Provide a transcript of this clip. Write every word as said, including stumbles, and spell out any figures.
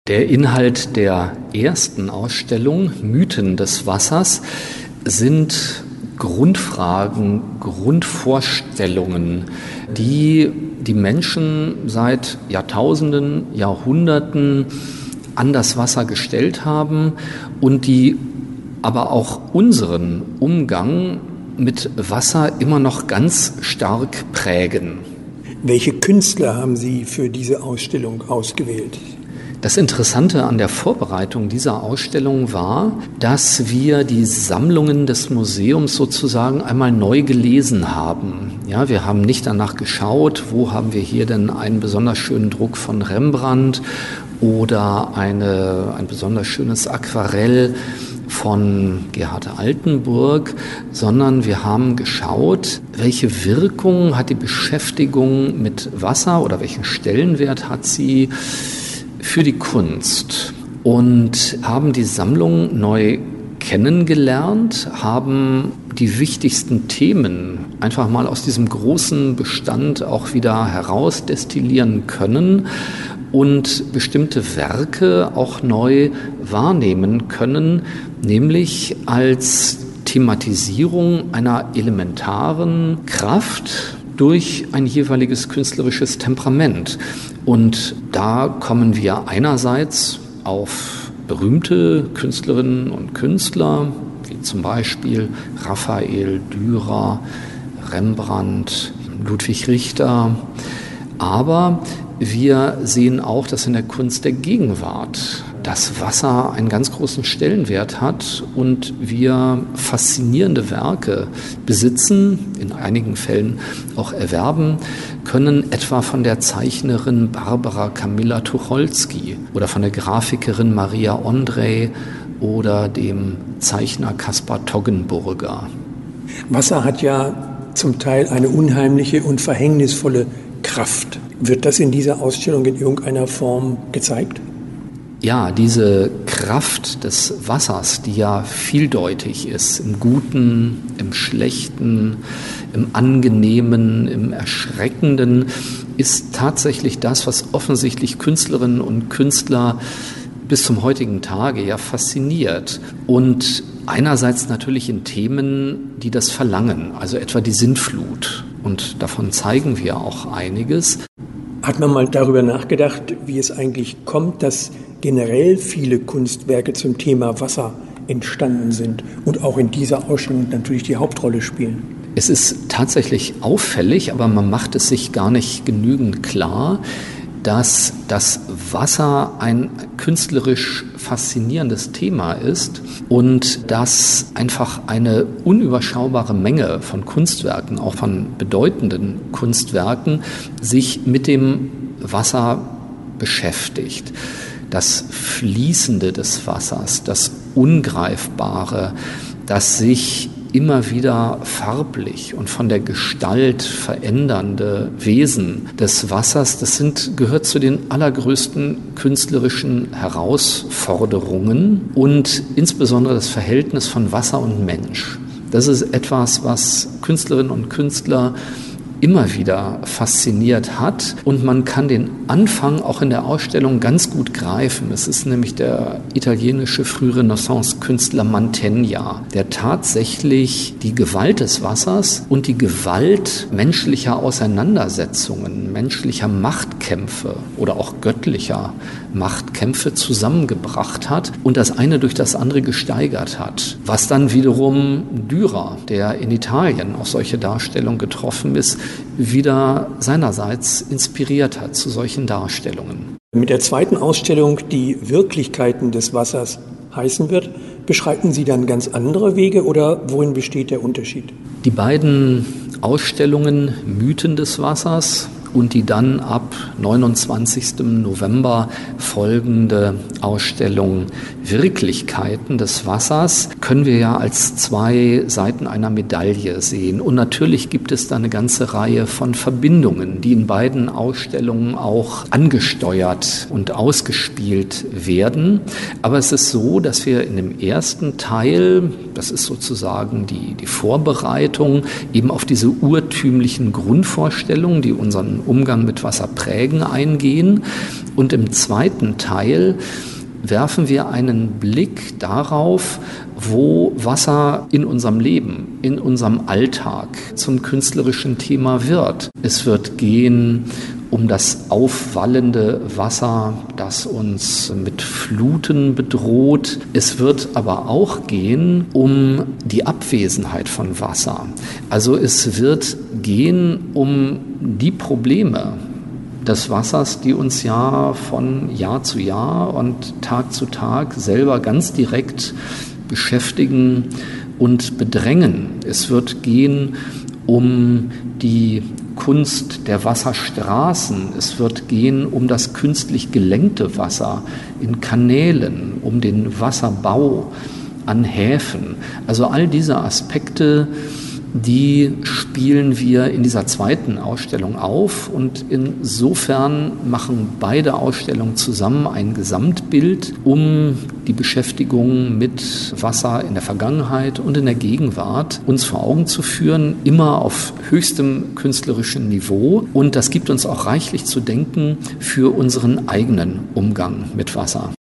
Der Inhalt der ersten Ausstellung, Mythen des Wassers, sind Grundfragen, Grundvorstellungen, die die Menschen seit Jahrtausenden, Jahrhunderten an das Wasser gestellt haben und die aber auch unseren Umgang mit Wasser immer noch ganz stark prägen. Welche Künstler haben Sie für diese Ausstellung ausgewählt? Das Interessante an der Vorbereitung dieser Ausstellung war, dass wir die Sammlungen des Museums sozusagen einmal neu gelesen haben. Ja, wir haben nicht danach geschaut, wo haben wir hier denn einen besonders schönen Druck von Rembrandt oder eine, ein besonders schönes Aquarell von Gerhard Altenburg, sondern wir haben geschaut, welche Wirkung hat die Beschäftigung mit Wasser oder welchen Stellenwert hat sie für die Kunst, und haben die Sammlung neu kennengelernt, haben die wichtigsten Themen einfach mal aus diesem großen Bestand auch wieder herausdestillieren können und bestimmte Werke auch neu wahrnehmen können, nämlich als Thematisierung einer elementaren Kraft durch ein jeweiliges künstlerisches Temperament. Und da kommen wir einerseits auf berühmte Künstlerinnen und Künstler, wie zum Beispiel Raphael, Dürer, Rembrandt, Ludwig Richter. Aber wir sehen auch, dass in der Kunst der Gegenwart das Wasser einen ganz großen Stellenwert hat und wir faszinierende Werke besitzen, in einigen Fällen auch erwerben können, etwa von der Zeichnerin Barbara Kamilla Tucholsky oder von der Grafikerin Maria Ondrej oder dem Zeichner Caspar Toggenburger. Wasser hat ja zum Teil eine unheimliche und verhängnisvolle Kraft. Wird das in dieser Ausstellung in irgendeiner Form gezeigt? Ja, diese Kraft des Wassers, die ja vieldeutig ist, im Guten, im Schlechten, im Angenehmen, im Erschreckenden, ist tatsächlich das, was offensichtlich Künstlerinnen und Künstler bis zum heutigen Tage ja fasziniert. Und einerseits natürlich in Themen, die das verlangen, also etwa die Sintflut. Und davon zeigen wir auch einiges. Hat man mal darüber nachgedacht, wie es eigentlich kommt, dass generell viele Kunstwerke zum Thema Wasser entstanden sind und auch in dieser Ausstellung natürlich die Hauptrolle spielen? Es ist tatsächlich auffällig, aber man macht es sich gar nicht genügend klar, dass das Wasser ein künstlerisch faszinierendes Thema ist und dass einfach eine unüberschaubare Menge von Kunstwerken, auch von bedeutenden Kunstwerken, sich mit dem Wasser beschäftigt. Das Fließende des Wassers, das Ungreifbare, das sich immer wieder farblich und von der Gestalt verändernde Wesen des Wassers, das sind, gehört zu den allergrößten künstlerischen Herausforderungen und insbesondere das Verhältnis von Wasser und Mensch. Das ist etwas, was Künstlerinnen und Künstler immer wieder fasziniert hat und man kann den Anfang auch in der Ausstellung ganz gut greifen. Es ist nämlich der italienische Frührenaissance-Künstler Mantegna, der tatsächlich die Gewalt des Wassers und die Gewalt menschlicher Auseinandersetzungen, menschlicher Machtkämpfe oder auch göttlicher Machtkämpfe zusammengebracht hat und das eine durch das andere gesteigert hat. Was dann wiederum Dürer, der in Italien auf solche Darstellungen getroffen ist, wieder seinerseits inspiriert hat zu solchen Darstellungen. Mit der zweiten Ausstellung, die Wirklichkeiten des Wassers heißen wird, beschreiten Sie dann ganz andere Wege oder worin besteht der Unterschied? Die beiden Ausstellungen Mythen des Wassers und die dann ab neunundzwanzigsten November folgende Ausstellung Wirklichkeiten des Wassers können wir ja als zwei Seiten einer Medaille sehen. Und natürlich gibt es da eine ganze Reihe von Verbindungen, die in beiden Ausstellungen auch angesteuert und ausgespielt werden. Aber es ist so, dass wir in dem ersten Teil, das ist sozusagen die, die Vorbereitung, eben auf diese urtümlichen Grundvorstellungen, die unseren unseren Umgang mit Wasser prägen, eingehen. Und im zweiten Teil werfen wir einen Blick darauf, wo Wasser in unserem Leben, in unserem Alltag zum künstlerischen Thema wird. Es wird gehen um das aufwallende Wasser, das uns mit Fluten bedroht. Es wird aber auch gehen um die Abwesenheit von Wasser. Also es wird gehen um die Probleme des Wassers, die uns ja von Jahr zu Jahr und Tag zu Tag selber ganz direkt beschäftigen und bedrängen. Es wird gehen um die Kunst der Wasserstraßen. Es wird gehen um das künstlich gelenkte Wasser in Kanälen, um den Wasserbau an Häfen. Also all diese Aspekte, die spielen wir in dieser zweiten Ausstellung auf und insofern machen beide Ausstellungen zusammen ein Gesamtbild, um die Beschäftigung mit Wasser in der Vergangenheit und in der Gegenwart uns vor Augen zu führen, immer auf höchstem künstlerischen Niveau, und das gibt uns auch reichlich zu denken für unseren eigenen Umgang mit Wasser.